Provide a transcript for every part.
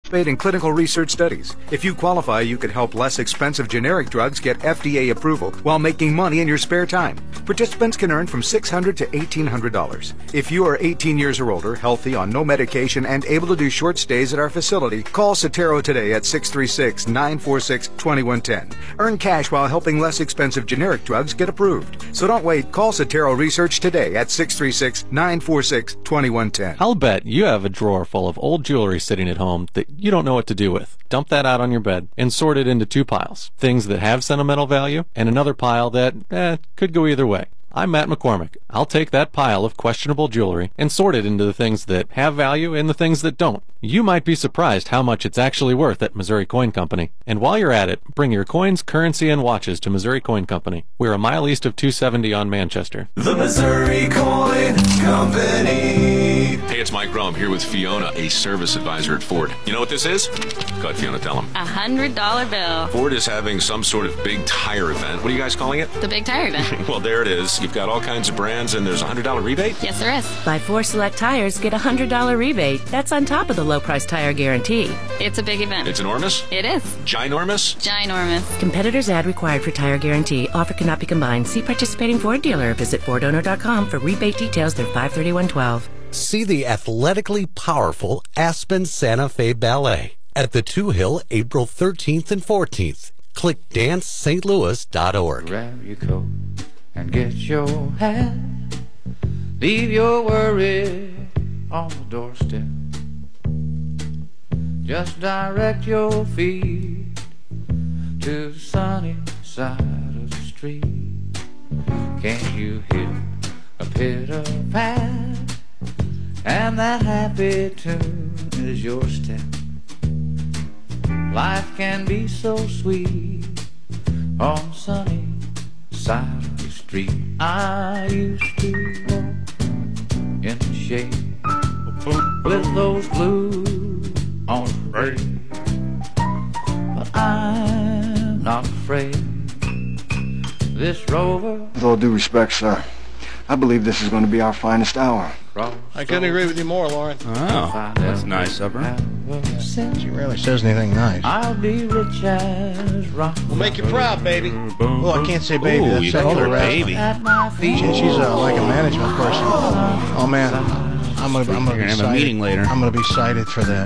in clinical research studies. If you qualify, you could help less expensive generic drugs get FDA approval while making money in your spare time. Participants can earn from $600 to $1,800. If you are 18 years or older, healthy, on no medication, and able to do short stays at our facility, call Sotero today at 636-946-2110. Earn cash while helping less expensive generic drugs get approved. So don't wait. Call Sotero Research today at 636-946-2110. I'll bet you have a drawer full of old jewelry sitting at home that you don't know what to do with. Dump that out on your bed and sort it into two piles. Things that have sentimental value and another pile that could go either way. I'm Matt McCormick. I'll take that pile of questionable jewelry and sort it into the things that have value and the things that don't. You might be surprised how much it's actually worth at Missouri Coin Company. And while you're at it, bring your coins, currency, and watches to Missouri Coin Company. We're a mile east of 270 on Manchester. The Missouri Coin Company. Hey, it's Mike Rome here with Fiona, a service advisor at Ford. You know what this is? Go ahead, Fiona, tell them. $100 bill. Ford is having some sort of big tire event. What are you guys calling it? The big tire event. Well, there it is. You've got all kinds of brands, and there's a $100 rebate? Yes, there is. Buy 4 select tires, get a $100 rebate. That's on top of the low price tire guarantee. It's a big event. It's enormous? It is. Ginormous? Ginormous. Competitors ad required for tire guarantee. Offer cannot be combined. See participating Ford dealer. Visit FordOwner.com for rebate details through 5/31/12. See the athletically powerful Aspen Santa Fe Ballet at the Two Hill, April 13th and 14th. Click dancestlouis.org. Grab your coat and get your hat. Leave your worry on the doorstep. Just direct your feet to the sunny side of the street. Can't you hear a pitter-pat? And that happy tune is your step. Life can be so sweet on the sunny side of the street. I used to walk in the shade with those blues on parade, but I'm not afraid. This rover. With all due respect, sir, I believe this is going to be our finest hour. I couldn't agree with you more, Lauren. Oh, that's nice of her. She rarely says anything nice. I'll be rich as rock. We'll make you proud, baby. Oh, I can't say baby. Ooh, That's you called her baby. She's like a management person. Oh man, I'm gonna be have cited. a meeting later. I'm gonna be cited for that.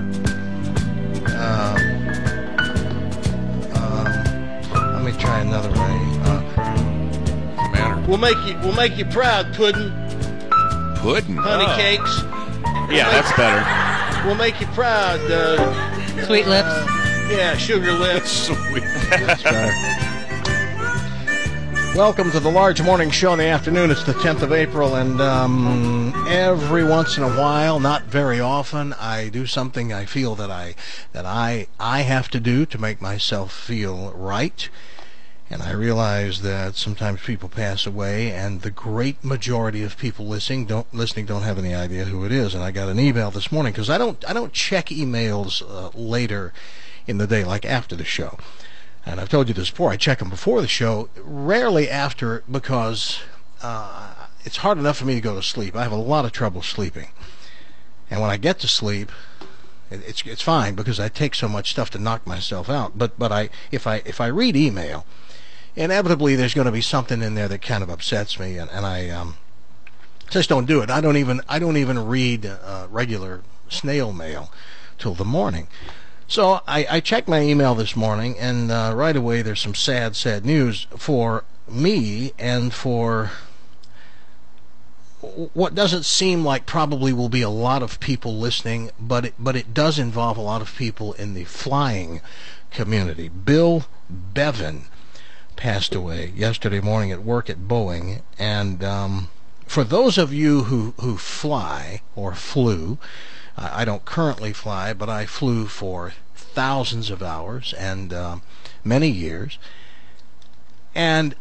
Let me try another way. We'll make you proud, Puddin'. Puddin'? Honey cakes. Yeah, that's better. We'll make you proud. Sweet lips. Yeah, sugar lips. Sweet. That's better. Welcome to the Large Morning Show in the afternoon. It's the 10th of April, and every once in a while, not very often, I do something I feel that I have to do to make myself feel right. And I realize that sometimes people pass away, and the great majority of people listening don't have any idea who it is. And I got an email this morning because I don't check emails later in the day, like after the show. And I've told you this before. I check them before the show, rarely after, because it's hard enough for me to go to sleep. I have a lot of trouble sleeping, and when I get to sleep, it's fine because I take so much stuff to knock myself out. But if I read email, inevitably there's going to be something in there that kind of upsets me, and I just don't do it. I don't even read regular snail mail till the morning. So I checked my email this morning, and right away there's some sad news for me and for what doesn't seem like probably will be a lot of people listening, but it does involve a lot of people in the flying community. Bill Bevan passed away yesterday morning at work at Boeing, and for those of you who fly or flew, I don't currently fly, but I flew for thousands of hours and many years, and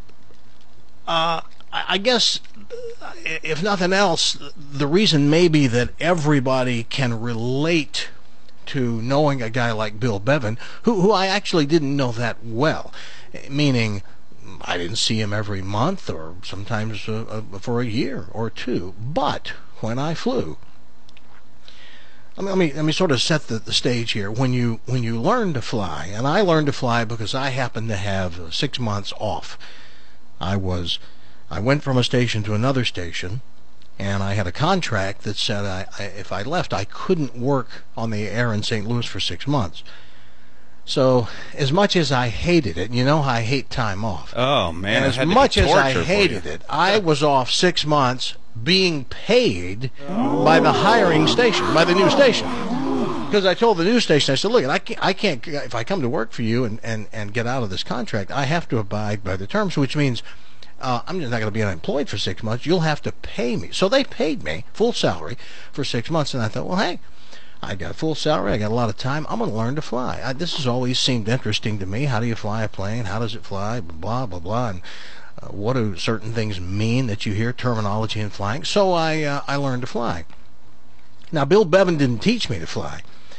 I guess if nothing else, the reason may be that everybody can relate to knowing a guy like Bill Bevan, who I actually didn't know that well, meaning I didn't see him every month or sometimes for a year or two, but when I flew, let me sort of set the stage here. When you learn to fly, and I learned to fly because I happened to have 6 months off. I went from a station to another station, and I had a contract that said if I left, I couldn't work on the air in St. Louis for 6 months. So as much as I hated it, you know how I hate time off. Oh, man. And as much as I hated it, I was off 6 months being paid by the hiring station, by the new station. Because I told the news station, I said, look, I can't, if I come to work for you and get out of this contract, I have to abide by the terms, which means I'm just not going to be unemployed for 6 months. You'll have to pay me. So they paid me full salary for 6 months, and I thought, well, hey, I got full salary, I got a lot of time, I'm going to learn to fly. This has always seemed interesting to me. How do you fly a plane? How does it fly? Blah, blah, blah. And what do certain things mean that you hear terminology in flying? So I learned to fly. Now, Bill Bevan didn't teach me to fly.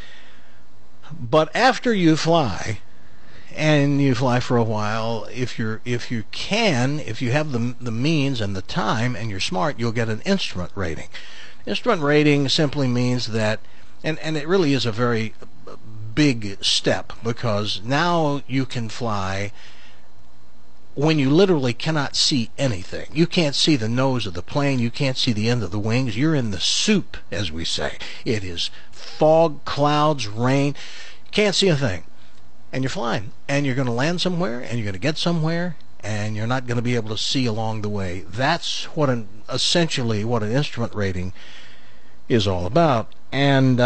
But after you fly, and you fly for a while, if you have the means and the time and you're smart, you'll get an instrument rating. Instrument rating simply means that, and it really is a very big step, because now you can fly when you literally cannot see anything. You can't see the nose of the plane. You can't see the end of the wings. You're in the soup, as we say. It is fog, clouds, rain. You can't see a thing. And you're flying. And you're going to land somewhere, and you're going to get somewhere, and you're not going to be able to see along the way. That's essentially what an instrument rating is all about. And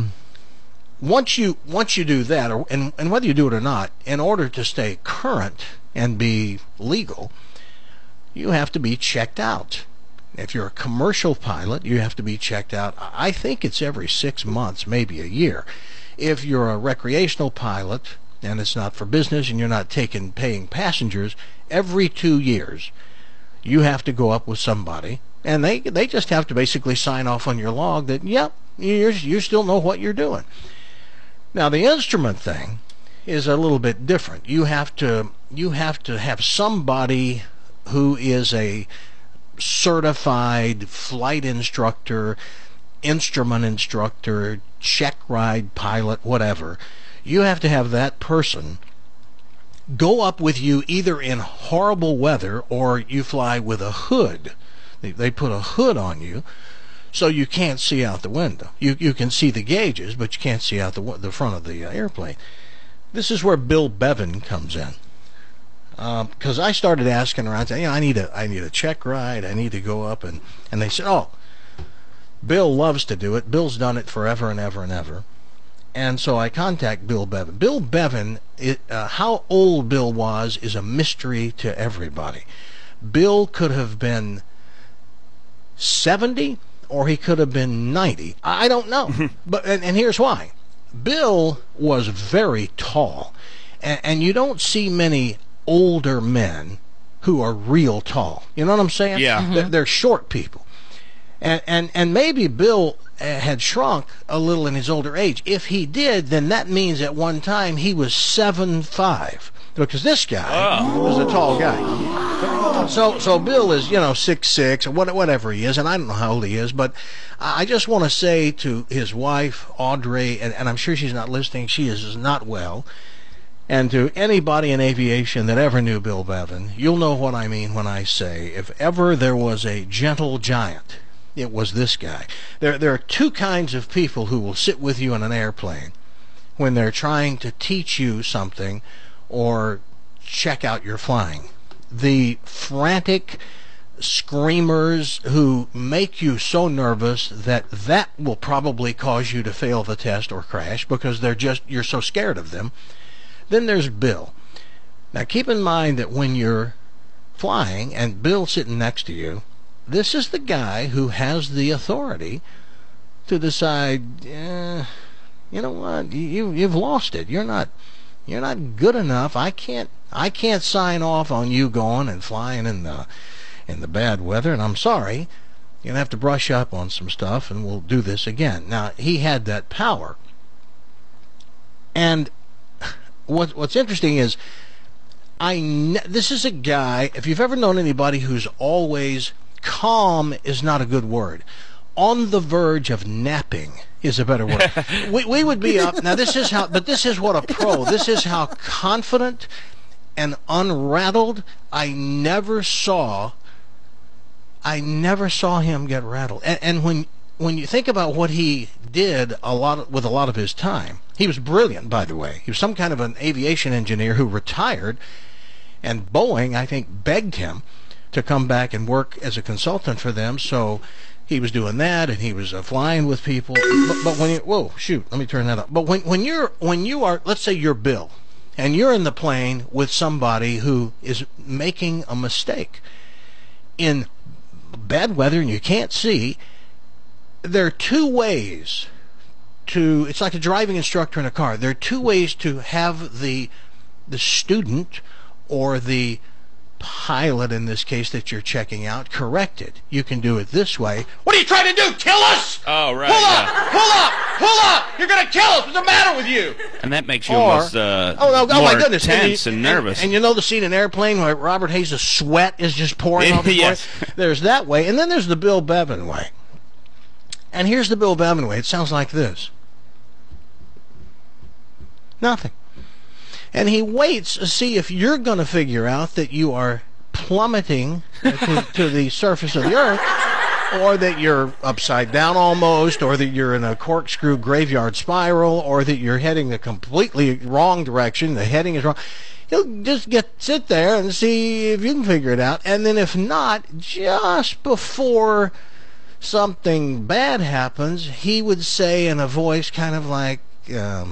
once you do that, and whether you do it or not, in order to stay current and be legal, you have to be checked out. If you're a commercial pilot, you have to be checked out. I think it's every 6 months, maybe a year. If you're a recreational pilot, and it's not for business, and you're not paying passengers, every 2 years you have to go up with somebody, and they just have to basically sign off on your log that, yep, you still know what you're doing. Now, the instrument thing is a little bit different. You have to have somebody who is a certified flight instructor, instrument instructor, check ride pilot, whatever. You have to have that person go up with you either in horrible weather, or you fly with a hood. They put a hood on you so you can't see out the window. You can see the gauges, but you can't see out the front of the airplane. This is where Bill Bevan comes in. Because I started asking around, saying, I need a check ride, I need to go up, and they said, oh, Bill loves to do it. Bill's done it forever and ever and ever. And so I contact Bill Bevan. Bill Bevan, how old Bill was is a mystery to everybody. Bill could have been 70, or he could have been 90. I don't know. But and here's why. Bill was very tall, and you don't see many older men who are real tall. You know what I'm saying? Yeah. Mm-hmm. They're short people. And maybe Bill had shrunk a little in his older age. If he did, then that means at one time he was 7'5", because this guy was a tall guy. So Bill is, 6'6", or whatever he is, and I don't know how old he is, but I just want to say to his wife, Audrey, and I'm sure she's not listening, she is not well, and to anybody in aviation that ever knew Bill Bevan, you'll know what I mean when I say, if ever there was a gentle giant, it was this guy. There are two kinds of people who will sit with you in an airplane when they're trying to teach you something or check out your flying. The frantic screamers who make you so nervous that will probably cause you to fail the test or crash, because you're so scared of them. Then there's Bill. Now keep in mind that when you're flying and Bill's sitting next to you, this is the guy who has the authority to decide, you know what, you've lost it. You're not good enough. I can't sign off on you going and flying in the bad weather, and I'm sorry. You're gonna have to brush up on some stuff, and we'll do this again. Now, he had that power. And what's interesting is, this is a guy, if you've ever known anybody who's always calm is not a good word. On the verge of napping is a better word. we would be up. Now, this is what a pro, this is how confident and unrattled. I never saw him get rattled. And when you think about what he did with a lot of his time, he was brilliant, by the way. He was some kind of an aviation engineer who retired, and Boeing, I think, begged him to come back and work as a consultant for them. So he was doing that, and he was flying with people. But when let me turn that up. But when you are, let's say you're Bill, and you're in the plane with somebody who is making a mistake in bad weather and you can't see, there are two ways to, it's like a driving instructor in a car. There are two ways to have the student, or the pilot in this case that you're checking out, corrected. You can do it this way. What are you trying to do? Kill us? Oh, right. Pull up! You're going to kill us. What's the matter with you? And that makes you almost my goodness, tense and nervous. And you know the scene in Airplane where Robert Hayes' sweat is just pouring off the Yes. There's that way, and then there's the Bill Bevan way. And here's the Bill Bevan way. It sounds like this. Nothing. And he waits to see if you're going to figure out that you are plummeting to the surface of the earth, or that you're upside down almost, or that you're in a corkscrew graveyard spiral, or that you're heading the completely wrong direction. The heading is wrong. He'll just sit there and see if you can figure it out. And then if not, just before something bad happens, he would say in a voice kind of like, you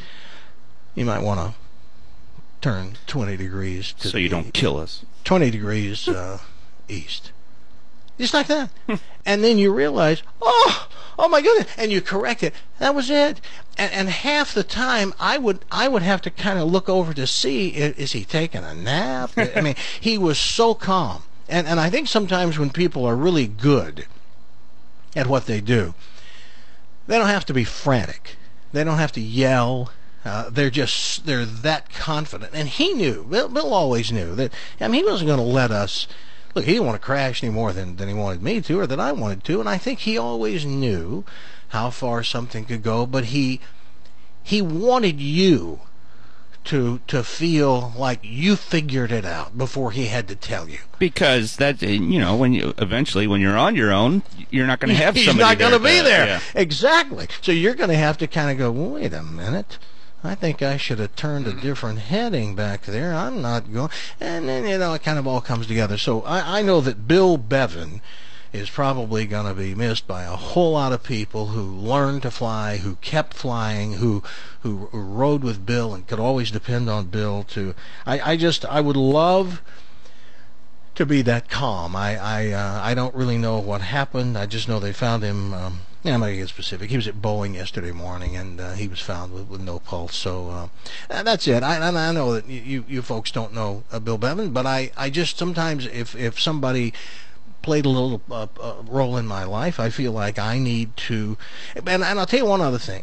might want to turn 20 degrees so you don't kill us. 20 degrees east. Just like that. And then you realize, oh my goodness, and you correct it. That was it. And half the time I would have to kind of look over to see, is he taking a nap? I mean, he was so calm. And I think sometimes when people are really good at what they do, they don't have to be frantic. They don't have to yell. They're that confident. And he knew, Bill always knew that, he wasn't going to let us, look, he didn't want to crash any more than he wanted me to, or that I wanted to, and I think he always knew how far something could go, but he wanted you to feel like you figured it out before he had to tell you. Because that, when you're on your own, you're not going to have somebody He's not going to be there. Yeah. Exactly. So you're going to have to kind of go, wait a minute. I think I should have turned a different heading back there. I'm not going. And then, it kind of all comes together. So I know that Bill Bevan is probably going to be missed by a whole lot of people who learned to fly, who kept flying, who rode with Bill and could always depend on Bill to. I would love to be that calm. I don't really know what happened. I just know they found him. I'm going to get specific. He was at Boeing yesterday morning, and he was found with no pulse. So that's it. I know that you folks don't know Bill Bevan, but I just sometimes, if somebody played a little role in my life, I feel like I need to. And I'll tell you one other thing.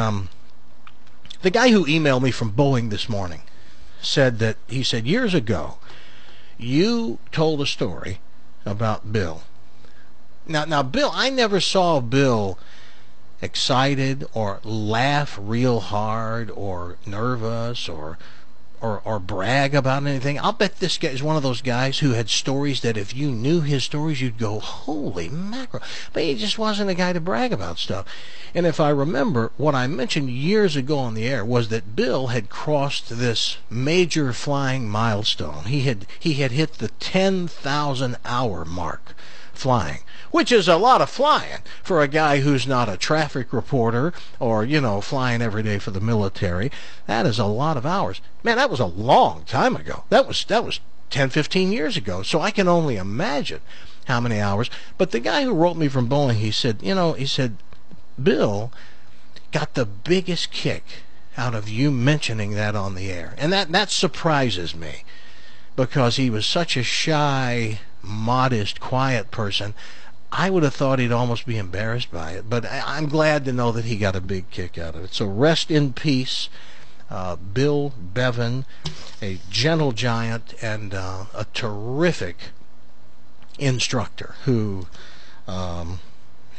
The guy who emailed me from Boeing this morning said years ago, you told a story about Bill. Now, Bill, I never saw Bill excited or laugh real hard or nervous or brag about anything. I'll bet this guy is one of those guys who had stories that if you knew his stories, you'd go, holy mackerel. But he just wasn't a guy to brag about stuff. And if I remember, what I mentioned years ago on the air was that Bill had crossed this major flying milestone. He had hit the 10,000 hour mark flying, which is a lot of flying for a guy who's not a traffic reporter or, flying every day for the military. That is a lot of hours. Man, that was a long time ago. That was 10, 15 years ago. So I can only imagine how many hours. But the guy who wrote me from Boeing, he said, Bill got the biggest kick out of you mentioning that on the air. And that surprises me, because he was such a shy, modest, quiet person. I would have thought he'd almost be embarrassed by it, but I'm glad to know that he got a big kick out of it. So rest in peace, Bill Bevan, a gentle giant and a terrific instructor who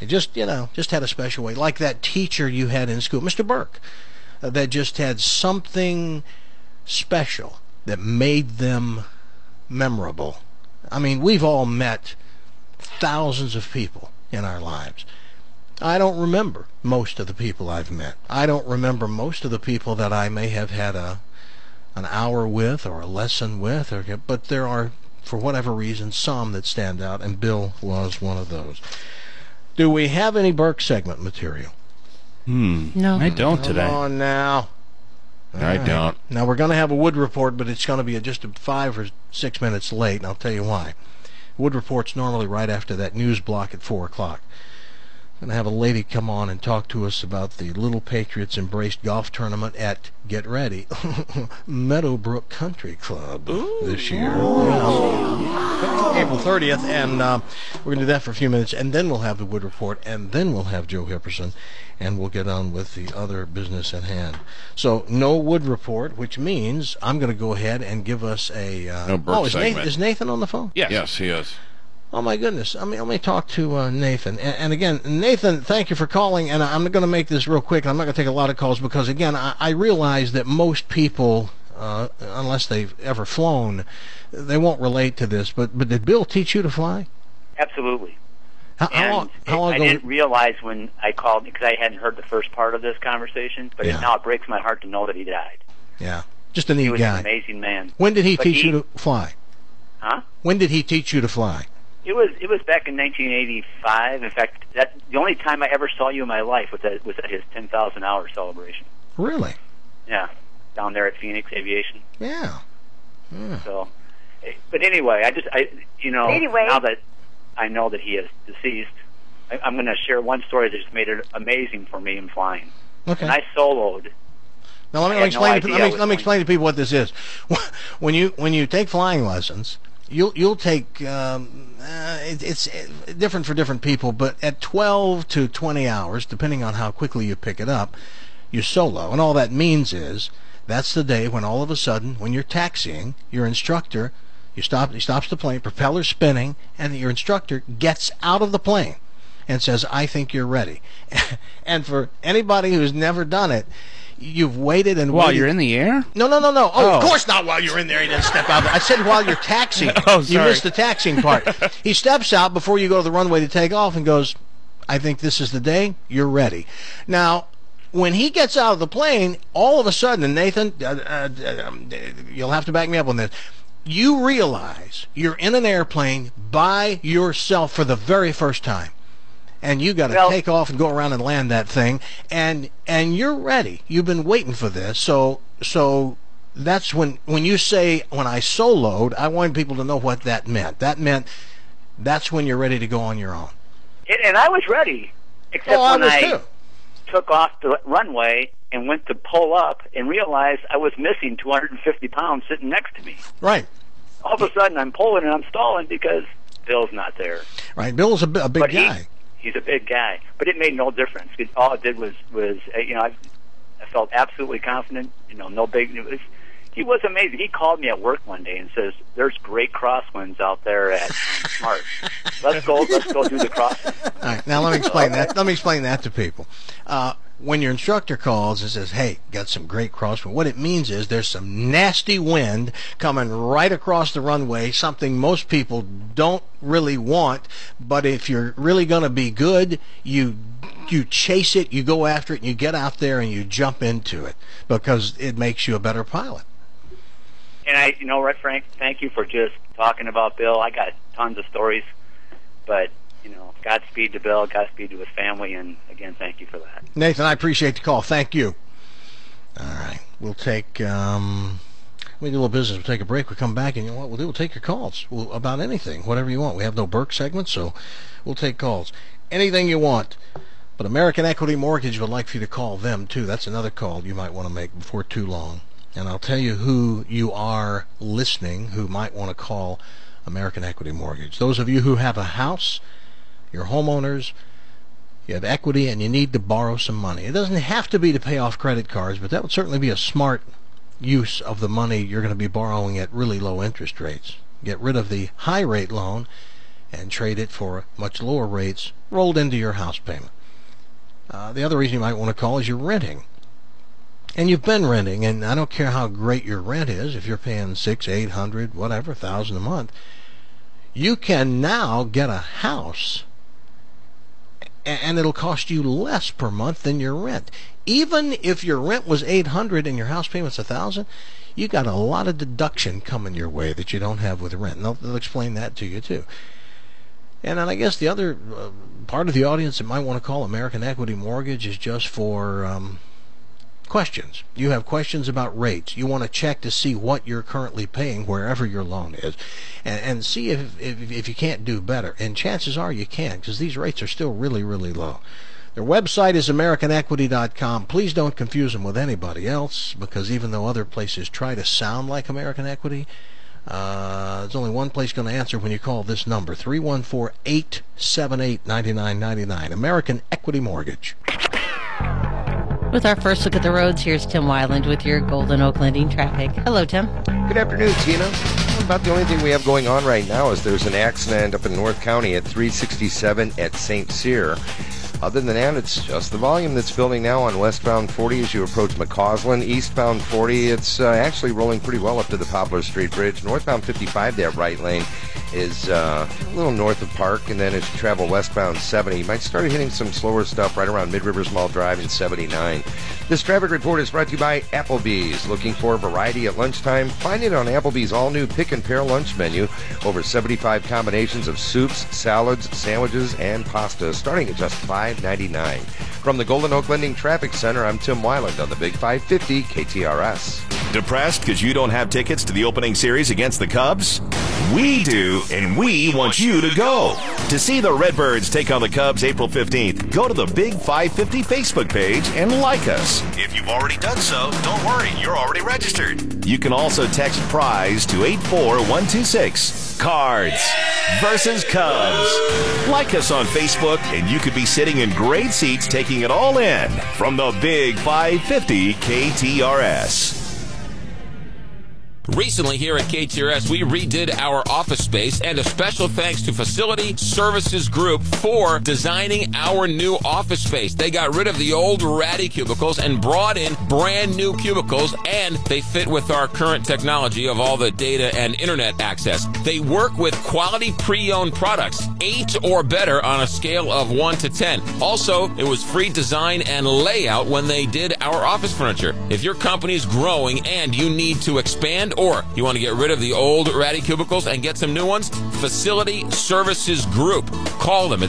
It just had a special way. Like that teacher you had in school, Mr. Burke, that just had something special that made them memorable. I mean, we've all met thousands of people in our lives. I don't remember most of the people I've met. I don't remember most of the people that I may have had an hour with or a lesson with, but there are, for whatever reason, some that stand out, and Bill was one of those. Do we have any Burke segment material? No. I don't today. Come on now. I don't. Now, we're going to have a Wood Report, but it's going to be just 5 or 6 minutes late, and I'll tell you why. Wood Report's normally right after that news block at 4 o'clock. I'm going to have a lady come on and talk to us about the Little Patriots Embraced Golf Tournament at, get ready, Meadowbrook Country Club this year. April 30th, and we're going to do that for a few minutes, and then we'll have the Wood Report, and then we'll have Joe Hipperson, and we'll get on with the other business at hand. So, no Wood Report, which means I'm going to go ahead and give us a... no Burke segment. Is Nathan on the phone? Yes, he is. Oh, my goodness. Let me talk to Nathan. And again, Nathan, thank you for calling. And I'm going to make this real quick. I'm not going to take a lot of calls because, again, I realize that most people, unless they've ever flown, they won't relate to this. But did Bill teach you to fly? Absolutely. How long I ago? didn't realize when I called, because I hadn't heard the first part of this conversation, but now it breaks my heart to know that he died. Yeah. Just a neat guy. He was an amazing man. When did he teach you to fly? Huh? When did he teach you to fly? It was back in 1985. In fact, the only time I ever saw you in my life was at his 10,000 hour celebration. Really? Yeah, down there at Phoenix Aviation. Yeah. So, but anyway, now that I know that he is deceased, I'm going to share one story that just made it amazing for me in flying. Okay. And I soloed. Now let me explain to people what this is. When you take flying lessons, you'll take it's different for different people, but at 12 to 20 hours, depending on how quickly you pick it up, you solo. And all that means is that's the day when all of a sudden, when you're taxiing, your instructor, he stops the plane, propeller spinning, and your instructor gets out of the plane and says, "I think you're ready." And for anybody who's never done it, you've waited and while waited. You're in the air? No. Oh, of course not while you're in there. He didn't step out. I said while you're taxiing. Oh, sorry. You missed the taxiing part. He steps out before you go to the runway to take off and goes, "I think this is the day. You're ready." Now, when he gets out of the plane, all of a sudden, and Nathan, you'll have to back me up on this, you realize you're in an airplane by yourself for the very first time. And you got to take off and go around and land that thing, and you're ready. You've been waiting for this, so that's when you say when I soloed, I wanted people to know what that meant. That meant that's when you're ready to go on your own. And I was ready, except when I too. took off the runway and went to pull up and realized I was missing 250 pounds sitting next to me. Right. All of a sudden, I'm pulling and I'm stalling because Bill's not there. Right. Bill's a big guy. He's a big guy, but it made no difference. All it did was I felt absolutely confident. No big. He was amazing. He called me at work one day and says, "There's great crosswinds out there at Smart. Let's go do the crosswind." All right, now let me explain that. Let me explain that to people. When your instructor calls and says, "Hey, got some great crosswind," what it means is there's some nasty wind coming right across the runway, something most people don't really want, but if you're really going to be good, you chase it, you go after it, and you get out there and you jump into it because it makes you a better pilot. And Frank, thank you for just talking about Bill. I got tons of stories, but Godspeed to Bill, Godspeed to his family, and again, thank you for that. Nathan, I appreciate the call. Thank you. All right, we'll take we do a little business. We'll take a break. We'll come back, and you know what we'll do? We'll take your calls about anything, whatever you want. We have no Burke segment, so we'll take calls. Anything you want. But American Equity Mortgage would like for you to call them, too. That's another call you might want to make before too long. And I'll tell you who you are listening who might want to call American Equity Mortgage. Those of you who have a house, you're homeowners, you have equity, and you need to borrow some money. It doesn't have to be to pay off credit cards, but that would certainly be a smart use of the money you're going to be borrowing at really low interest rates. Get rid of the high rate loan and trade it for much lower rates rolled into your house payment. The other reason you might want to call is you're renting. And you've been renting, and I don't care how great your rent is, if you're paying $600, $800, whatever, $1,000 a month, you can now get a house, and it'll cost you less per month than your rent. Even if your rent was $800 and your house payment's $1,000, you got a lot of deduction coming your way that you don't have with rent. And they'll explain that to you too. And then I guess the other part of the audience that might want to call American Equity Mortgage is just for questions. You have questions about rates. You want to check to see what you're currently paying wherever your loan is, and see if you can't do better. And chances are you can, because these rates are still really, really low. Their website is AmericanEquity.com. Please don't confuse them with anybody else, because even though other places try to sound like American Equity, there's only one place going to answer when you call this number, 314-878-9999. American Equity Mortgage. With our first look at the roads, here's Tim Weiland with your Golden Oak Lending traffic. Hello, Tim. Good afternoon, Tina. About the only thing we have going on right now is there's an accident up in North County at 367 at St. Cyr. Other than that, it's just the volume that's building now on westbound 40 as you approach McCausland. Eastbound 40, it's actually rolling pretty well up to the Poplar Street Bridge. Northbound 55, that right lane, is a little north of Park, and then as you travel westbound 70, you might start hitting some slower stuff right around Mid-Rivers Mall Drive and 79. This traffic report is brought to you by Applebee's. Looking for variety at lunchtime? Find it on Applebee's all-new Pick and Pair lunch menu. Over 75 combinations of soups, salads, sandwiches, and pasta, starting at just $5.99. From the Golden Oak Lending Traffic Center, I'm Tim Weiland on the Big 550 KTRS. Depressed because you don't have tickets to the opening series against the Cubs? We do, and we want you to go. To see the Redbirds take on the Cubs April 15th, go to the Big 550 Facebook page and like us. If you've already done so, don't worry, you're already registered. You can also text PRIZE to 84126. Cards versus Cubs. Like us on Facebook, and you could be sitting in great seats taking it all in from the Big 550 KTRS. Recently here at KTRS, we redid our office space, and a special thanks to Facility Services Group for designing our new office space. They got rid of the old ratty cubicles and brought in brand new cubicles, and they fit with our current technology of all the data and internet access. They work with quality pre-owned products, 8 or better on a scale of 1 to 10. Also, it was free design and layout when they did our office furniture. If your company's growing and you need to expand, or you want to get rid of the old ratty cubicles and get some new ones, Facility Services Group. Call them at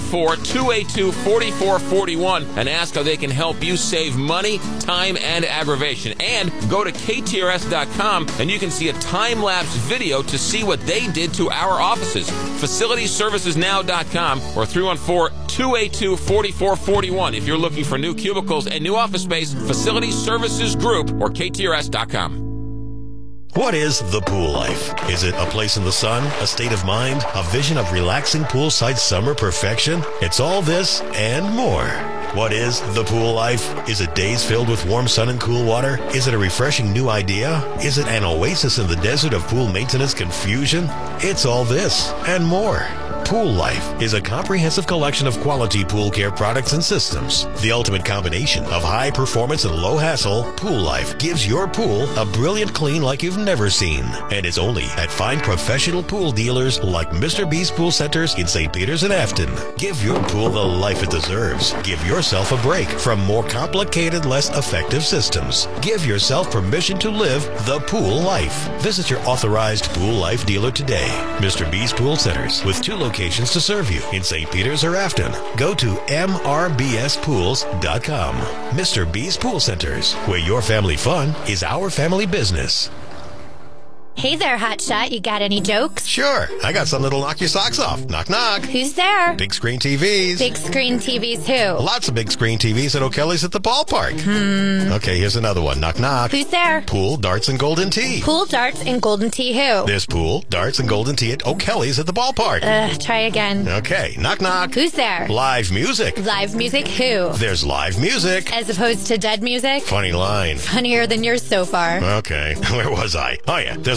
314-282-4441 and ask how they can help you save money, time, and aggravation. And go to KTRS.com and you can see a time-lapse video to see what they did to our offices. FacilityServicesNow.com or 314-282-4441 if you're looking for new cubicles and new office space. Facility Services Group or KTRS.com. What is the pool life? Is it a place in the sun, a state of mind, a vision of relaxing poolside summer perfection? It's all this and more. What is the pool life? Is it days filled with warm sun and cool water? Is it a refreshing new idea? Is it an oasis in the desert of pool maintenance confusion? It's all this and more. Pool Life is a comprehensive collection of quality pool care products and systems. The ultimate combination of high performance and low hassle, Pool Life gives your pool a brilliant clean like you've never seen. And is only at fine professional pool dealers like Mr. B's Pool Centers in St. Peters and Afton. Give your pool the life it deserves. Give yourself a break from more complicated, less effective systems. Give yourself permission to live the pool life. Visit your authorized Pool Life dealer today. Mr. B's Pool Centers with 2 locations to serve you in St. Peters or Afton. Go to mrbspools.com. Mr. B's Pool Centers, where your family fun is our family business. Hey there, hotshot. You got any jokes? Sure. I got something that'll knock your socks off. Knock, knock. Who's there? Big screen TVs. Big screen TVs who? Lots of big screen TVs at O'Kelly's at the ballpark. Okay, here's another one. Knock, knock. Who's there? Pool, darts, and golden tea. Pool, darts, and golden tea who? There's pool, darts, and golden tea at O'Kelly's at the ballpark. Try again. Okay, knock, knock. Who's there? Live music. Live music who? There's live music. As opposed to dead music? Funny line. Funnier than yours so far. Okay, where was I? Oh yeah, there's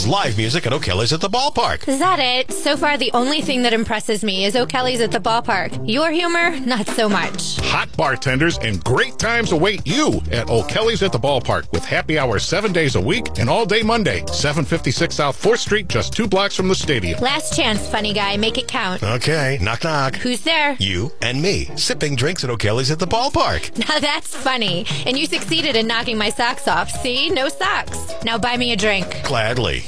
There's live music at O'Kelly's at the ballpark. Is that it? So far, the only thing that impresses me is O'Kelly's at the ballpark. Your humor, not so much. Hot bartenders and great times await you at O'Kelly's at the ballpark with happy hours 7 days a week and all day Monday. 756 South 4th Street, just 2 blocks from the stadium. Last chance, funny guy. Make it count. Okay, knock knock. Who's there? You and me, sipping drinks at O'Kelly's at the ballpark. Now that's funny. And you succeeded in knocking my socks off. See? No socks. Now buy me a drink. Gladly.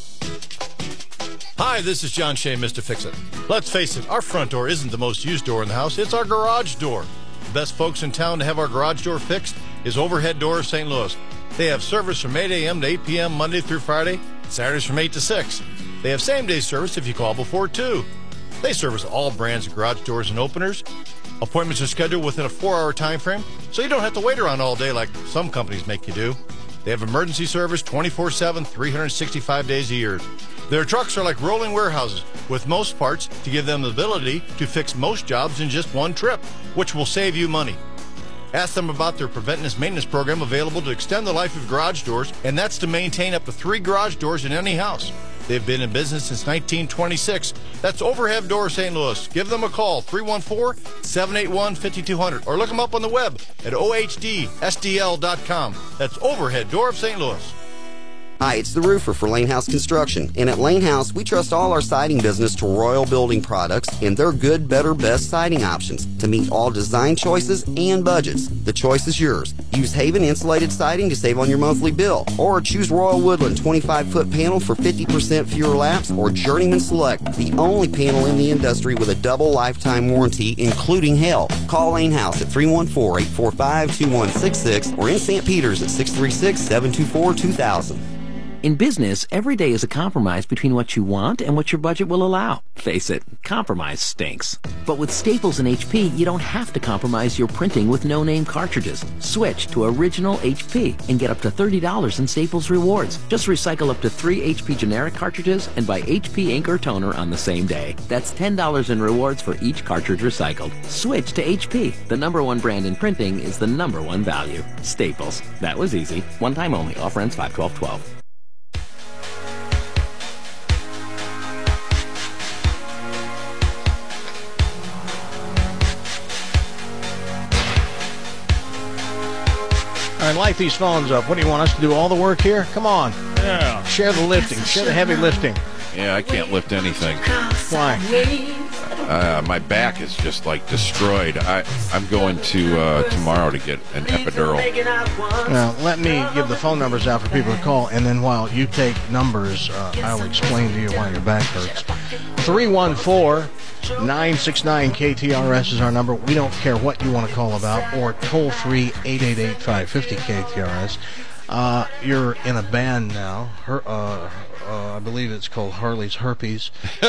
Hi, this is John Shea, Mr. Fix-It. Let's face it, our front door isn't the most used door in the house. It's our garage door. The best folks in town to have our garage door fixed is Overhead Door of St. Louis. They have service from 8 a.m. to 8 p.m. Monday through Friday, Saturdays from 8 to 6. They have same-day service if you call before 2. They service all brands of garage doors and openers. Appointments are scheduled within a 4-hour time frame, so you don't have to wait around all day like some companies make you do. They have emergency service 24/7, 365 days a year. Their trucks are like rolling warehouses with most parts to give them the ability to fix most jobs in just one trip, which will save you money. Ask them about their preventative maintenance program available to extend the life of garage doors, and that's to maintain up to 3 garage doors in any house. They've been in business since 1926. That's Overhead Door St. Louis. Give them a call, 314-781-5200, or look them up on the web at ohdsdl.com. That's Overhead Door of St. Louis. Hi, it's the roofer for Lane House Construction. And at Lane House, we trust all our siding business to Royal Building Products and their good, better, best siding options to meet all design choices and budgets. The choice is yours. Use Haven insulated siding to save on your monthly bill, or choose Royal Woodland 25-foot panel for 50% fewer laps, or Journeyman Select, the only panel in the industry with a double lifetime warranty, including hail. Call Lane House at 314-845-2166 or in St. Peter's at 636-724-2000. In business, every day is a compromise between what you want and what your budget will allow. Face it, compromise stinks. But with Staples and HP, you don't have to compromise your printing with no-name cartridges. Switch to Original HP and get up to $30 in Staples rewards. Just recycle up to 3 HP generic cartridges and buy HP ink or toner on the same day. That's $10 in rewards for each cartridge recycled. Switch to HP. The #1 brand in printing is the #1 value. Staples. That was easy. One time only. Offer ends 5/12/12. All right, light these phones up. What do you want us to do? All the work here? Come on. Yeah. Share the lifting. Share the heavy lifting. Yeah, I can't lift anything. Why? My back is just like destroyed. I'm going to tomorrow to get an epidural. Now, let me give the phone numbers out for people to call, and then while you take numbers, I'll explain to you why your back hurts. 314-969-KTRS is our number. We don't care what you want to call about, or toll-free 888-550-KTRS. You're in a band now. I believe it's called Harley's Herpes.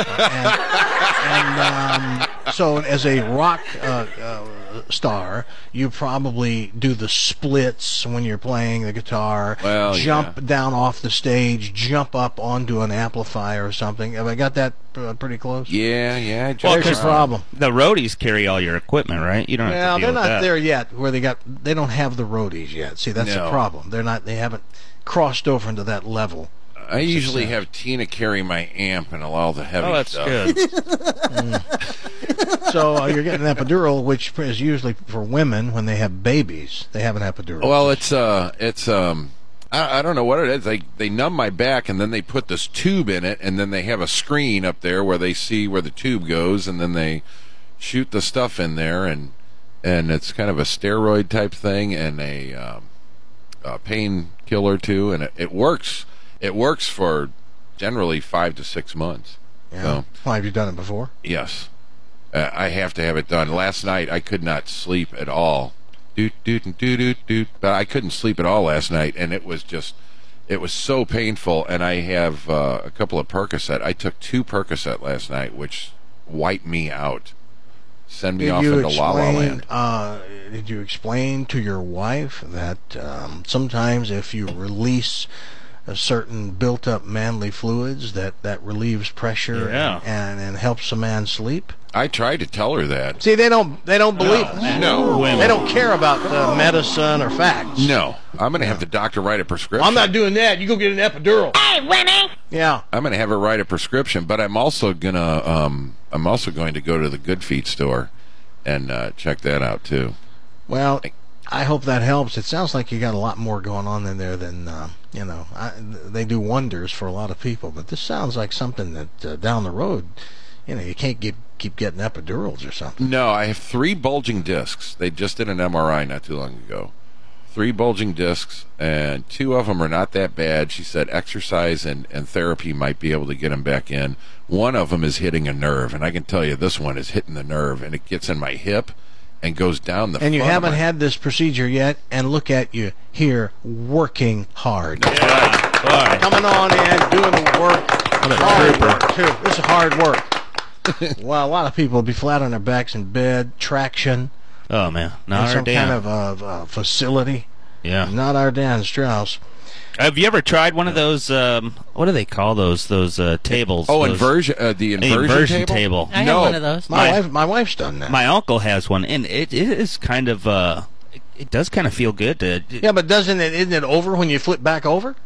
So as a rock star, you probably do the splits when you're playing the guitar, jump down off the stage, jump up onto an amplifier or something. Have I got that pretty close? Yeah. Well, there's a problem. The roadies carry all your equipment, right? You don't have to deal with that. They're not there yet where they don't have the roadies yet. See, that's the problem. They haven't crossed over into that level. I usually have Tina carry my amp and allow the heavy stuff. Good. So you're getting an epidural, which is usually for women when they have babies. They have an epidural. Well, it's I don't know what it is. They numb my back, and then they put this tube in it, and then they have a screen up there where they see where the tube goes, and then they shoot the stuff in there, and it's kind of a steroid type thing and a painkiller too, and it works. It works for generally 5 to 6 months. Yeah. So, well, have you done it before? Yes. I have to have it done. Last night I could not sleep at all. But I couldn't sleep at all last night, and it was so painful. And I have a couple of Percocet. I took 2 Percocet last night, which wiped me out. Send me off into La La Land. Did you explain to your wife that sometimes if you release a certain built-up manly fluids that relieves pressure and helps a man sleep? I tried to tell her that. See, they don't believe it. No. They don't care about medicine or facts. No. I'm going to have the doctor write a prescription. I'm not doing that. You go get an epidural. Hey, Winnie! Yeah. I'm going to have her write a prescription, but I'm also going to go to the Good Feet store and check that out too. Well, I hope that helps. It sounds like you got a lot more going on in there than they do wonders for a lot of people. But this sounds like something that down the road, you can't keep getting epidurals or something. No, I have 3 bulging discs. They just did an MRI not too long ago. 3 bulging discs, and 2 of them are not that bad. She said exercise and therapy might be able to get them back in. 1 of them is hitting a nerve, and I can tell you this one is hitting the nerve, and it gets in my hip and goes down the. And you front haven't of my... had this procedure yet, and look at you here working hard. Yeah. Coming on in, doing the work. Hard work too. This is hard work. Well, a lot of people would be flat on their backs in bed, traction. Oh man, not our some Dan. kind of facility. Yeah, not our Dan Strauss. Have you ever tried one of those? What do they call those? Those tables? Oh, those, the inversion table. I have one of those. My wife's done that. My uncle has one, and it is kind of it does kind of feel good to. Yeah, but isn't it over when you flip back over?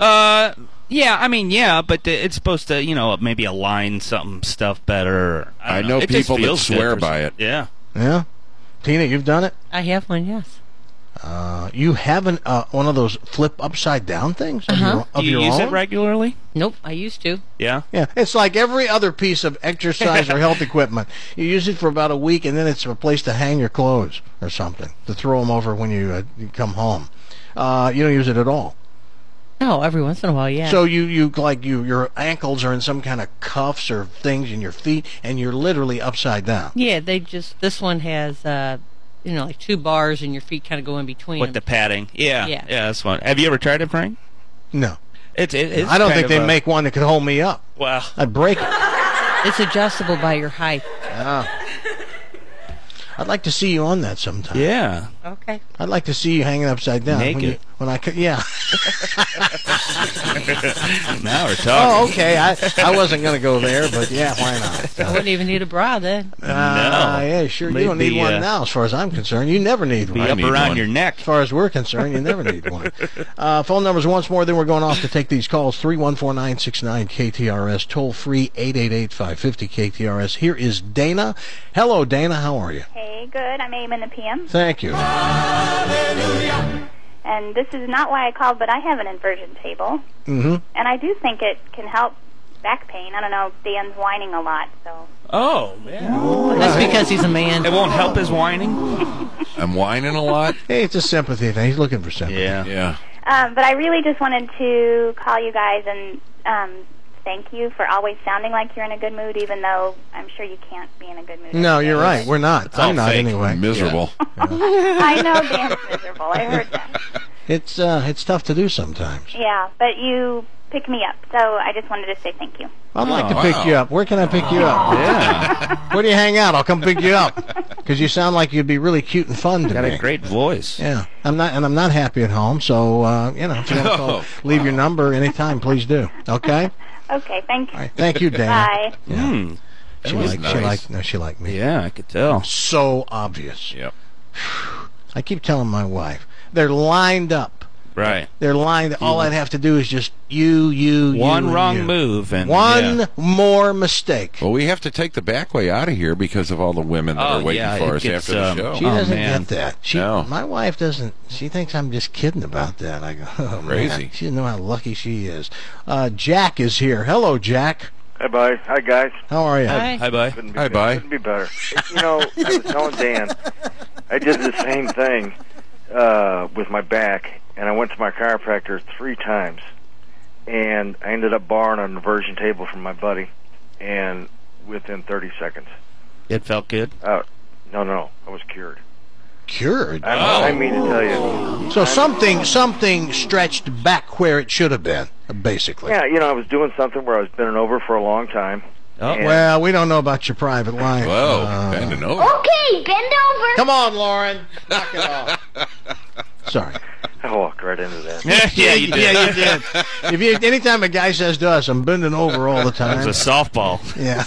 Yeah, I mean, but it's supposed to, maybe align stuff better. I know people that swear by it. Yeah. Yeah. Tina, you've done it? I have one, yes. You haven't one of those flip upside down things of your Do you use own? it regularly? Nope, I used to. Yeah. Yeah, it's like every other piece of exercise or health equipment. You use it for about a week, and then it's a place to hang your clothes or something, to throw them over when you come home. You don't use it at all. No, every once in a while, yeah. So your ankles are in some kind of cuffs or things in your feet, and you're literally upside down. Yeah, this one has like 2 bars, and your feet kind of go in between. With the padding. Yeah. Yeah. Yeah, that's fun. Have you ever tried it, Frank? No. It's I don't think they make one that could hold me up. Well, I'd break it. It's adjustable by your height. I'd like to see you on that sometime. Yeah. Okay. I'd like to see you hanging upside down. Naked. Yeah. Now we're talking. Oh, okay. I wasn't going to go there, but yeah, why not? I wouldn't even need a bra then. No. Yeah, sure. You don't need one now, as far as I'm concerned. You never need one. Be up around your neck. As far as we're concerned, you never need one. Phone numbers once more, then we're going off to take these calls. 314-969-KTRS, toll free 888-550-KTRS. Here is Dana. Hello, Dana. How are you? Hey, good. I'm AM in the PM. Thank you. And this is not why I called, but I have an inversion table. Mm-hmm. And I do think it can help back pain. I don't know, Dan's whining a lot, so... Oh, man. That's because he's a man. It won't help his whining? I'm whining a lot? Hey, it's a sympathy thing. He's looking for sympathy. Yeah. But I really just wanted to call you guys and thank you for always sounding like you're in a good mood, even though I'm sure you can't be in a good mood. No, you're right. We're not. I'm not fake. anyway. Miserable. Yeah. I know Dan's miserable. I heard that. It's tough to do sometimes. Yeah, but you pick me up, so I just wanted to say thank you. I'd like to pick you up. Where can I pick you up? Yeah. Where do you hang out? I'll come pick you up. Because you sound like you'd be really cute and fun to Got me. a great voice. Yeah, I'm not happy at home, so if you want to call, leave your number anytime, please do. Okay. Okay, thank you. All right, thank you, Dana. Bye. Yeah. She liked me. Yeah, I could tell. So obvious. Yep. I keep telling my wife, they're lined up. Right. They're lined. All I'd have to do is just you. One and wrong you. move. And One more mistake. Well, we have to take the back way out of here because of all the women that are waiting for us after the show. She doesn't man. get that. My wife doesn't. She thinks I'm just kidding about that. I go, crazy. Man. She doesn't know how lucky she is. Jack is here. Hello, Jack. Hi, bye. Hi, guys. How are you? Hi, bye. Hi, bye. Couldn't be better. I was telling Dan, I did the same thing with my back, and I went to my chiropractor 3 times, and I ended up borrowing an inversion table from my buddy, and within 30 seconds. It felt good? No, I was cured. Cured? I mean to tell you. So something stretched back where it should have been, basically. Yeah, I was doing something where I was bending over for a long time. Oh. Well, we don't know about your private life. Whoa, bending over. Okay, bend over. Come on, Lauren. Knock it off. Sorry. I walked right into that. Yeah, you did. Yeah, you did. Anytime a guy says to us, I'm bending over all the time. It was a softball. Yeah.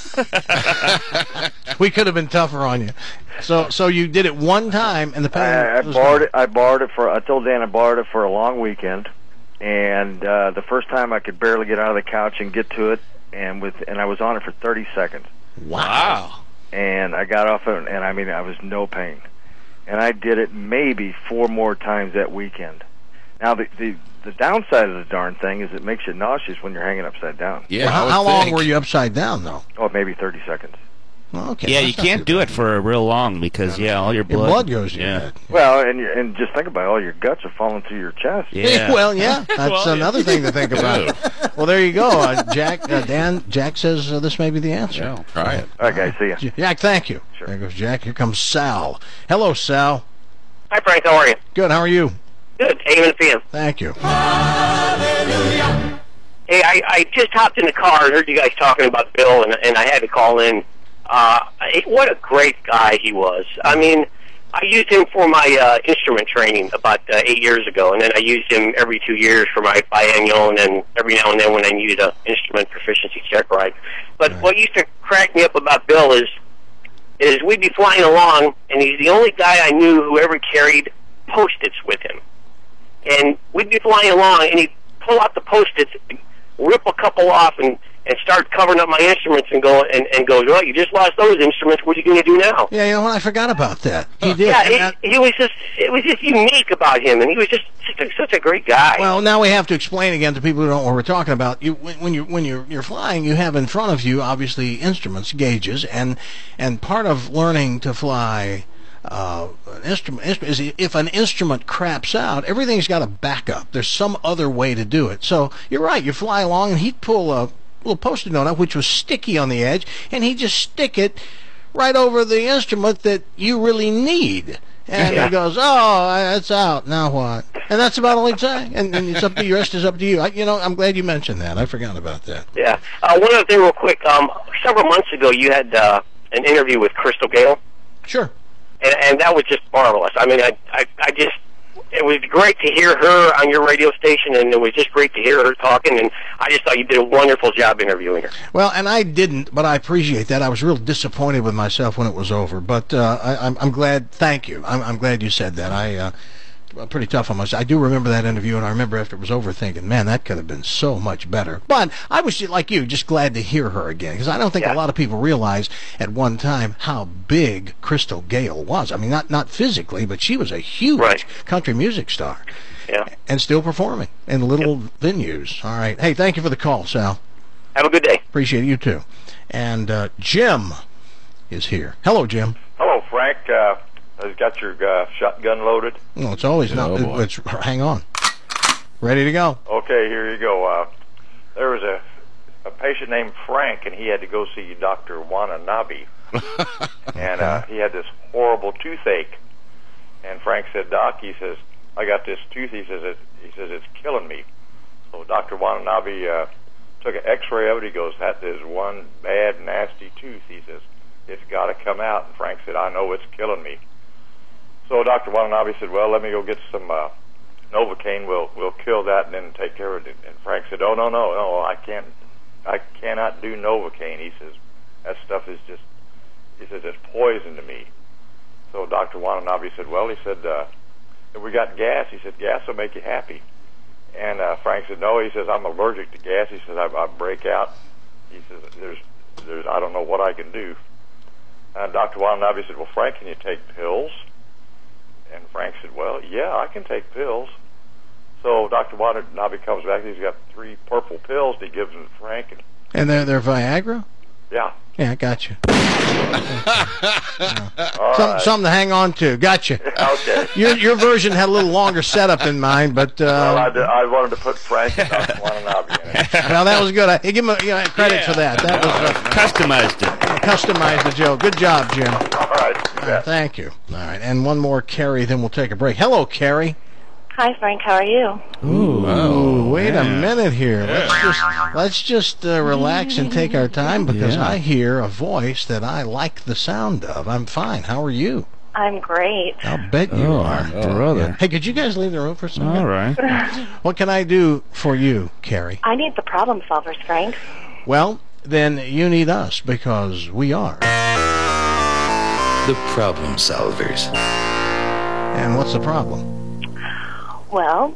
We could have been tougher on you. So you did it one time, and the pain. I borrowed it for. I told Dan I borrowed it for a long weekend, and the first time I could barely get out of the couch and get to it, and I was on it for 30 seconds. Wow. And I got off it, and I mean, I was no pain. And I did it maybe 4 more times that weekend. Now, the downside of the darn thing is it makes you nauseous when you're hanging upside down. Yeah. Well, how long were you upside down, though? Oh, maybe 30 seconds. Well, okay. Yeah, you can't do it for real long because all your blood goes to your head. Well, and just think about it, all your guts are falling through your chest. Yeah. Well, yeah, that's another thing to think about. Well, there you go, Jack. Jack says this may be the answer. Yeah, try it. All right, guys, see ya. Jack, thank you. Sure. There goes Jack. Here comes Sal. Hello, Sal. Hi, Frank. How are you? Good. How are you? Good. AM and PM. Thank you. Hey, I just hopped in the car and heard you guys talking about Bill, and I had to call in. What a great guy he was. I mean, I used him for my instrument training about 8 years ago, and then I used him every 2 years for my biannual, and then every now and then when I needed an instrument proficiency check ride. But what used to crack me up about Bill is we'd be flying along, and he's the only guy I knew who ever carried Post-its with him. And we'd be flying along, and he'd pull out the Post-its, rip a couple off, and start covering up my instruments and go, well, you just lost those instruments. What are you going to do now? Yeah, you know what? I forgot about that. He did. Yeah, it was just unique about him, and he was just such a great guy. Well, now we have to explain again to people who don't know what we're talking about. When you're flying, you have in front of you obviously instruments, gauges, and part of learning to fly an instrument is if an instrument craps out, everything's got a backup. There's some other way to do it. So you're right. You fly along, and he'd pull a little Post-it note out, which was sticky on the edge, and he'd just stick it right over the instrument that you really need. And he goes, oh, it's out. Now what? And that's about all he'd say. And it's up to you. The rest is up to you. I'm glad you mentioned that. I forgot about that. Yeah. One other thing real quick. Several months ago, you had an interview with Crystal Gale. Sure. And that was just marvelous. I mean, it was great to hear her on your radio station, and it was just great to hear her talking, and I just thought you did a wonderful job interviewing her. Well, and I didn't, but I appreciate that. I was real disappointed with myself when it was over, but I'm glad. Thank you. I'm glad you said that. Pretty tough on myself. I do remember that interview, and I remember after it was over thinking, man, that could have been so much better. But I was, like you, just glad to hear her again, because I don't think a lot of people realized at one time how big Crystal Gale was. I mean, not physically, but she was a huge country music star. Yeah. And still performing in little venues. All right. Hey, thank you for the call, Sal. Have a good day. Appreciate it. You too. And Jim is here. Hello, Jim. Hello, Frank. Has got your shotgun loaded? No, it's always not. Hang on. Ready to go. Okay, here you go. There was a patient named Frank, and he had to go see Dr. Watanabe. And he had this horrible toothache. And Frank said, Doc, he says, I got this tooth. He says, it's killing me. So Dr. Watanabe took an x-ray of it. He goes, that is one bad, nasty tooth. He says, it's got to come out. And Frank said, I know it's killing me. So Dr. Watanabe said, well, let me go get some Novocaine. We'll kill that and then take care of it. And Frank said, oh, no, I cannot do Novocaine. He says, that stuff is just, he says, it's poison to me. So Dr. Watanabe said, well, he said, we got gas. He said, gas will make you happy. And Frank said, no, he says, I'm allergic to gas. He says, I break out. He says, there's I don't know what I can do. And Dr. Watanabe said, well, Frank, can you take pills? And Frank said, well, yeah, I can take pills. So Dr. Watanabe comes back. He's got 3 purple pills that he gives them to Frank. And they're Viagra? Yeah. Yeah, I got you. Something to hang on to. Gotcha. Okay. Your version had a little longer setup in mind, but well, I wanted to put Frank and Dr. Watanabe in it. Well, that was good. I give him credit for that. That was customized it. Customized the joke. Good job, Jim. All right. Thank you. All right, and one more, Carrie. Then we'll take a break. Hello, Carrie. Hi, Frank. How are you? Ooh, wait a minute here. Let's just relax and take our time because I hear a voice that I like the sound of. I'm fine. How are you? I'm great. I'll bet you are. Brother. Yeah. Hey, could you guys leave the room for a second? All right. What can I do for you, Carrie? I need the problem solvers, Frank. Well, then you need us because we are the problem solvers. And what's the problem? Well,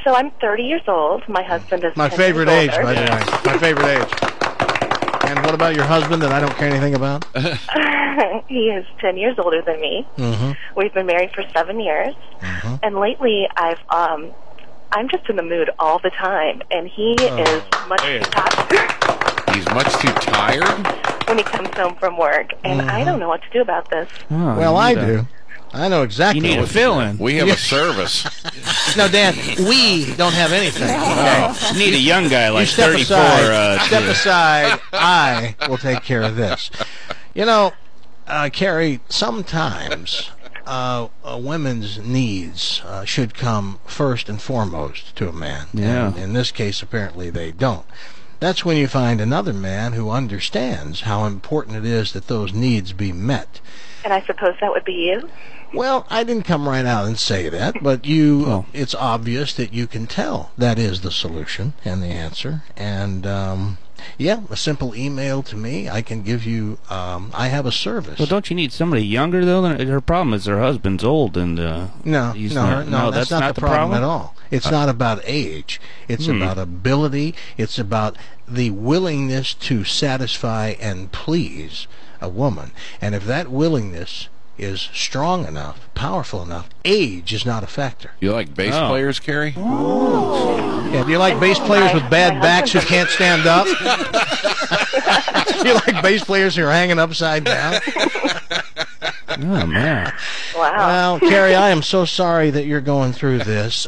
So I'm 30 years old. My husband is My 10 favorite years age, older. by the way. My favorite age. And what about your husband that I don't care anything about? He is 10 years older than me. Mm-hmm. We've been married for 7 years. Mm-hmm. And lately, I'm just in the mood all the time, and he is much too tired. He's much too tired? When he comes home from work, and I don't know what to do about this. Well, I do. I know exactly. You need what a fill-in. We have a service. No, Dan, we don't have anything. Okay? You need a young guy like You step 34. aside. Step aside. I will take care of this. You know, Carrie, sometimes a woman's needs should come first and foremost to a man. Yeah. And in this case, apparently they don't. That's when you find another man who understands how important it is that those needs be met. And I suppose that would be you? Well, I didn't come right out and say that, but it's obvious that you can tell that is the solution and the answer. And, a simple email to me, I can give you, I have a service. Well, don't you need somebody younger, though? Her problem is her husband's old, and No, that's not the problem at all. It's not about age. It's about ability. It's about the willingness to satisfy and please a woman. And if that willingness is strong enough, powerful enough, age is not a factor. You like bass players, Carrie? Yeah, do you like bass players with bad backs who can't stand up? Do you like bass players who are hanging upside down? Oh, man. Wow. Well, Carrie, I am so sorry that you're going through this.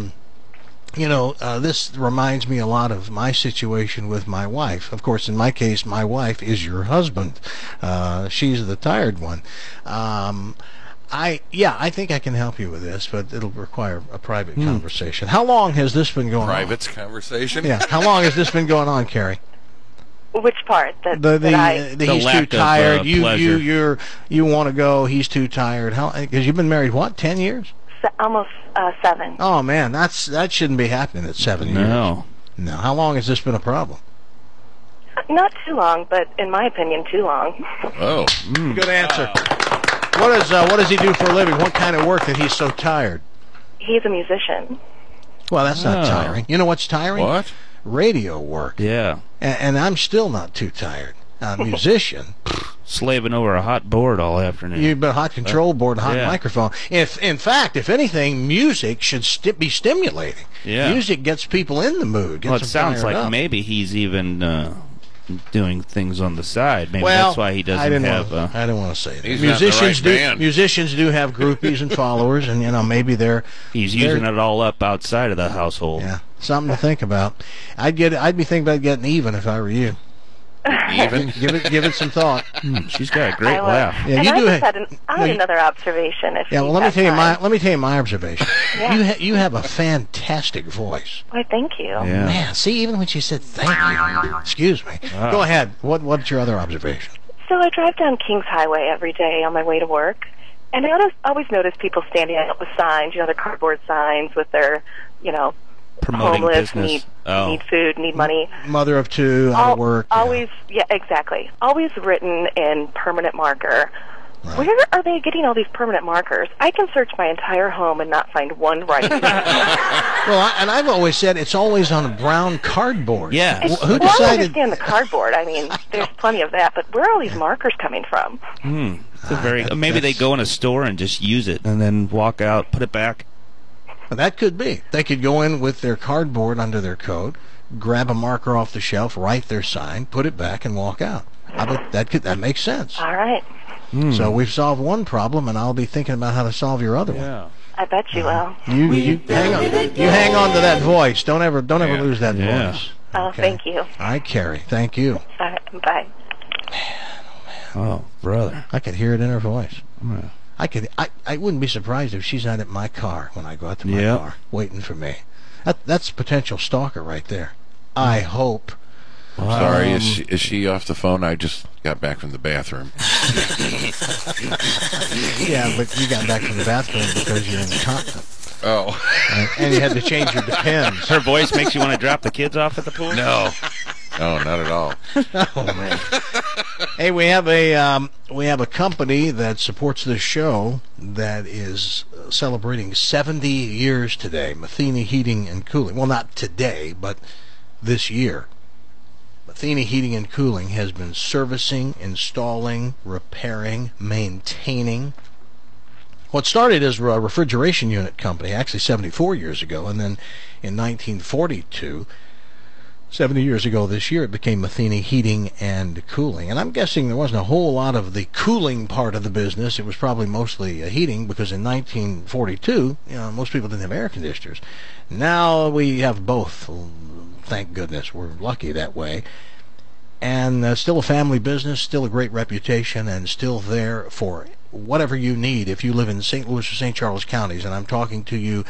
This reminds me a lot of my situation with my wife. Of course, in my case, my wife is your husband. She's the tired one. I think I can help you with this, but it'll require a private conversation. How long has this been going on? Private conversation? Yeah. How long has this been going on, Carrie? Which part? He's too tired. You want to go. He's too tired. How? Because you've been married 10 years? Almost 7. Oh man, that shouldn't be happening at 7 years. No. How long has this been a problem? Not too long, but in my opinion, too long. Oh, good answer. What does he do for a living? What kind of work that he's so tired? He's a musician. Well, that's not tiring. You know what's tiring? What? Radio work. Yeah. And I'm still not too tired. A musician. Slaving over a hot board all afternoon. You've been a hot control board, hot microphone. In fact, if anything, music should be stimulating. Yeah. Music gets people in the mood. Well, it sounds like up. maybe he's even doing things on the side. Maybe well, that's why he doesn't have. I don't want to say that. He's Musicians do have groupies and followers, and maybe he's using it all up outside of the household. Yeah, something to think about. I'd be thinking about getting even if I were you. Even? give it some thought. She's got a great laugh. Yeah, and you do. I had another observation. Let me tell you my observation. Yeah. You have a fantastic voice. Why, thank you. Yeah. Man, see, even when she said thank you, excuse me. Go ahead. What's your other observation? So I drive down Kings Highway every day on my way to work, and I always notice people standing out with signs, their cardboard signs with their, promoting homeless, business. need food, need money. Mother of two, out of work. Always, exactly. Always written in permanent marker. Right. Where are they getting all these permanent markers? I can search my entire home and not find one right. Well, and I've always said it's always on a brown cardboard. Yeah. Who decided? I understand the cardboard. I mean, there's plenty of that, but where are all these markers coming from? Maybe they go in a store and just use it and then walk out, put it back. That could be. They could go in with their cardboard under their coat, grab a marker off the shelf, write their sign, put it back, and walk out. That makes sense. All right. So we've solved one problem, and I'll be thinking about how to solve your other one. I bet you will. You hang on. You hang on to that voice. Don't ever lose that voice. Oh, Okay. thank you. All right, Carrie. Thank you. All right, bye. Oh, brother. I could hear it in her voice. I wouldn't be surprised if she's not at my car when I go out to my car, waiting for me. That's potential stalker right there. I hope. Sorry, is she off the phone? I just got back from the bathroom. Yeah, but you got back from the bathroom because you're incontinent. Oh. And you had to change your Depends. Her voice makes you want to drop the kids off at the pool? No. No, not at all. Oh man. Hey, we have a company that supports this show that is celebrating 70 years today. Matheny Heating and Cooling. Well, not today, but this year. Matheny Heating and Cooling has been servicing, installing, repairing, maintaining what started as a refrigeration unit company, actually 74 years ago, and then in 1942, 70 years ago this year, it became Matheny Heating and Cooling. And I'm guessing there wasn't a whole lot of the cooling part of the business. It was probably mostly heating, because in 1942, most people didn't have air conditioners. Now we have both. Thank goodness. We're lucky that way. And still a family business, still a great reputation, and still there for whatever you need if you live in St. Louis or St. Charles counties. And I'm talking to you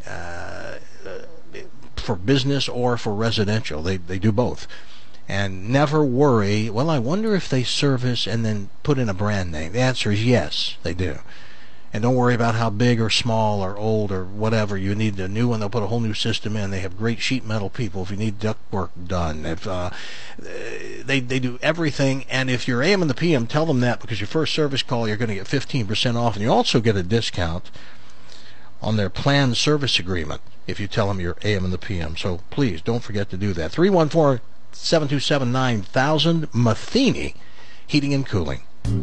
for business or for residential. They do both. And never worry, well, I wonder if they service and then put in a brand name. The answer is yes, they do. And don't worry about how big or small or old or whatever. You need a new one, they'll put a whole new system in. They have great sheet metal people if you need duct work done. If they do everything. And if you're AM and the PM, tell them that, because your first service call, you're going to get 15% off. And you also get a discount on their planned service agreement if you tell them you're AM and the PM. So please don't forget to do that. 314-727-9000, Matheny Heating and Cooling.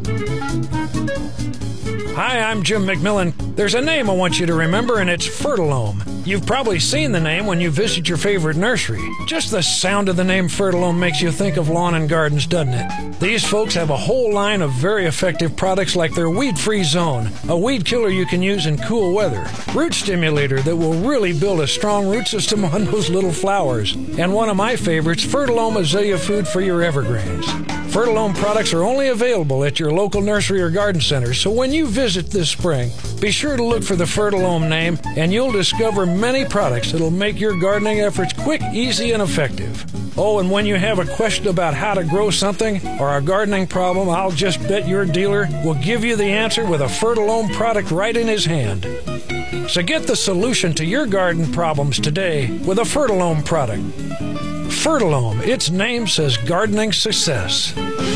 Hi, I'm Jim McMillan. There's a name I want you to remember, and it's Fertilome. You've probably seen the name when you visit your favorite nursery. Just the sound of the name Fertilome makes you think of lawn and gardens, doesn't it? These folks have a whole line of very effective products like their Weed-Free Zone, a weed killer you can use in cool weather, Root Stimulator that will really build a strong root system on those little flowers, and one of my favorites, Fertilome Azalea Food for your evergreens. Fertilome products are only available at your local nursery or garden center, so when you visit this spring, be sure to look for the Fertilome name, and you'll discover many products that'll make your gardening efforts quick, easy, and effective. Oh, and when you have a question about how to grow something or a gardening problem, I'll just bet your dealer will give you the answer with a Fertilome product right in his hand. So get the solution to your garden problems today with a Fertilome product. Fertilome, its name says gardening success.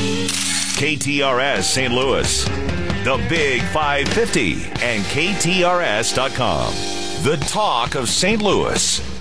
KTRS St. Louis, the Big 550, and KTRS.com. The talk of St. Louis.